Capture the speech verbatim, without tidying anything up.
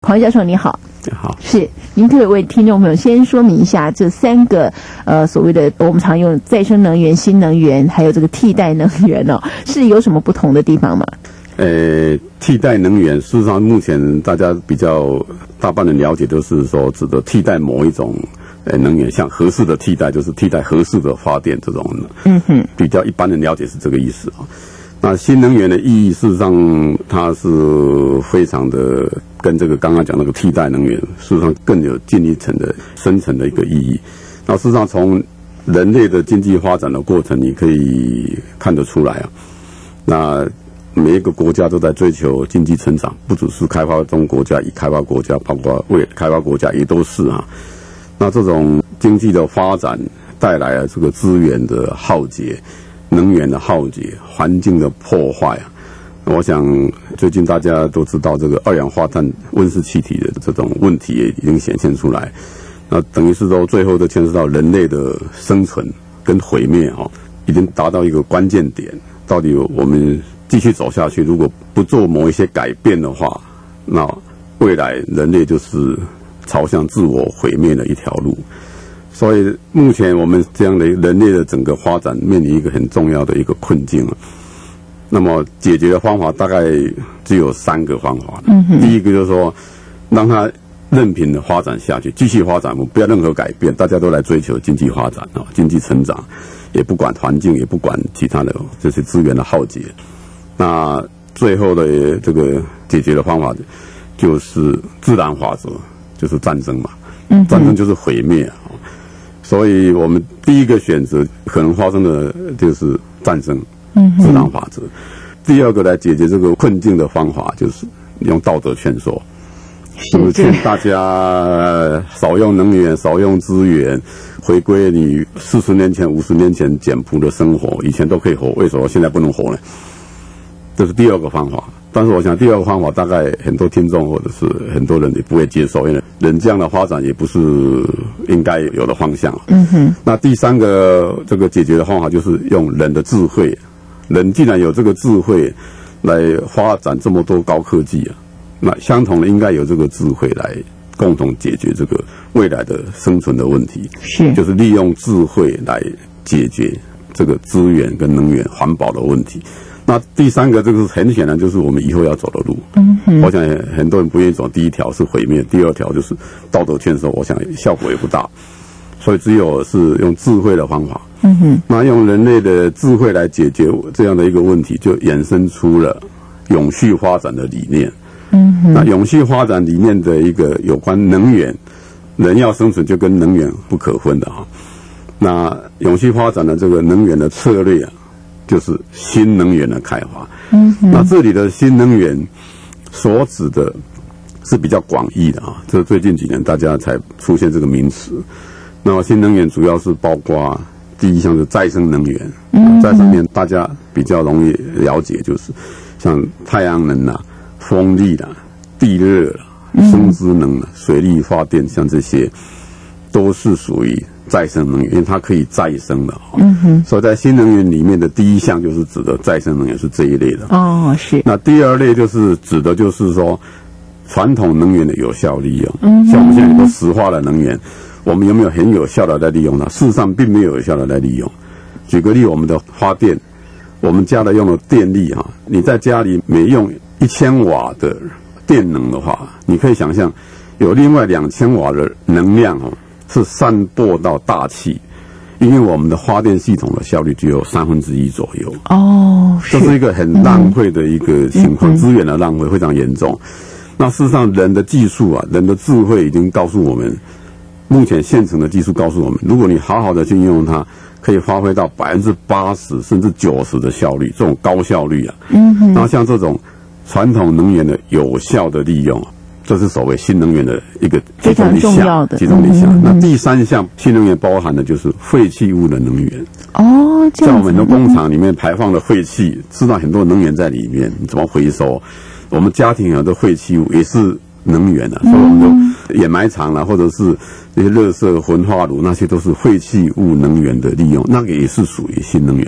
黄教授你好。 好， 是您可以为听众朋友先说明一下这三个呃所谓的我们常用再生能源、新能源，还有这个替代能源哦，是有什么不同的地方吗？ 呃，替代能源，事实上目前大家比较大半的了解都是说指的替代某一种呃能源，像合适的替代就是替代合适的发电这种，嗯哼，比较一般的了解是这个意思啊。那新能源的意义，事实上它是非常的跟这个刚刚讲那个替代能源，事实上更有进一层的深层的一个意义。那事实上从人类的经济发展的过程，你可以看得出来啊。那每一个国家都在追求经济成长，不只是开发中国家、已开发国家，包括未开发国家也都是啊。那这种经济的发展带来了这个资源的耗竭、能源的耗竭、环境的破坏啊。我想最近大家都知道，这个二氧化碳温室气体的这种问题也已经显现出来。那等于是说，最后都牵涉到人类的生存跟毁灭啊，已经达到一个关键点。到底我们继续走下去，如果不做某一些改变的话，那未来人类就是朝向自我毁灭的一条路。所以目前我们这样的人类的整个发展面临一个很重要的一个困境啊。那么解决的方法大概只有三个方法。嗯，第一个就是说，让它任凭的发展下去，继续发展，不要任何改变，大家都来追求经济发展啊，经济成长，也不管环境，也不管其他的这些资源的耗竭。那最后的这个解决的方法就是自然法则，就是战争嘛。嗯，战争就是毁灭啊。所以我们第一个选择可能发生的就是战争，嗯，自然法则。第二个来解决这个困境的方法就是用道德劝说，就是劝大家少用能源、少用资源，回归你四十年前、五十年前简朴的生活，以前都可以活，为什么现在不能活呢？这是第二个方法。但是我想第二个方法大概很多听众或者是很多人也不会接受，因为人这样的发展也不是应该有的方向。嗯哼。那第三个这个解决的方法就是用人的智慧，人既然有这个智慧来发展这么多高科技啊，那相同的应该有这个智慧来共同解决这个未来的生存的问题。是，就是利用智慧来解决这个资源跟能源环保的问题。那第三个，这个很显然就是我们以后要走的路。嗯哼，我想很多人不愿意走第一条是毁灭，第二条就是道德劝说，我想效果也不大，所以只有是用智慧的方法。嗯哼，那用人类的智慧来解决这样的一个问题，就衍生出了永续发展的理念。嗯哼，那永续发展里面的一个有关能源，人要生存就跟能源不可分的哈。那永续发展的这个能源的策略啊，就是新能源的开发。嗯，那这里的新能源所指的是比较广义的啊，这最近几年大家才出现这个名词。那么新能源主要是包括第一项是再生能源，嗯，再生能源大家比较容易了解，就是像太阳能啦、风力啦、地热啦、生质能啦、水力发电，像这些都是属于再生能源，因为它可以再生的。嗯哼，所以在新能源里面的第一项就是指的再生能源，是这一类的。哦，是。那第二类就是指的就是说传统能源的有效利用。嗯，像我们现在很多石化的能源，我们有没有很有效的来利用它？事实上并没有有效的来利用。举个例，我们的发电，我们家的用的电力哈，你在家里每用一千瓦的电能的话，你可以想象有另外两千瓦的能量哦，是散播到大气，因为我们的发电系统的效率只有三分之一左右。哦，这是一个很浪费的一个情况，资源的浪费非常严重。那事实上，人的技术啊，人的智慧已经告诉我们，目前现成的技术告诉我们，如果你好好的去应用它，可以发挥到百分之八十甚至九十的效率，这种高效率啊。嗯哼。然后像这种传统能源的有效的利用，这是所谓新能源的一个其中一项，其中一项。那第三项新能源包含的就是废弃物的能源。哦，这样。像我们的工厂里面排放的废气，事实上很多能源在里面，怎么回收？我们家庭有的废弃物也是能源啊，所以我们就掩埋场啦，或者是那些垃圾、焚化炉，那些都是废弃物能源的利用，那个也是属于新能源。